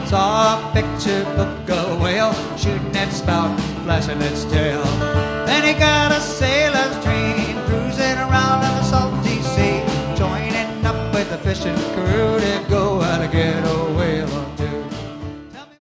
Saw a picture book, a whale shooting its spout, flashing its tail. Then he got a sailor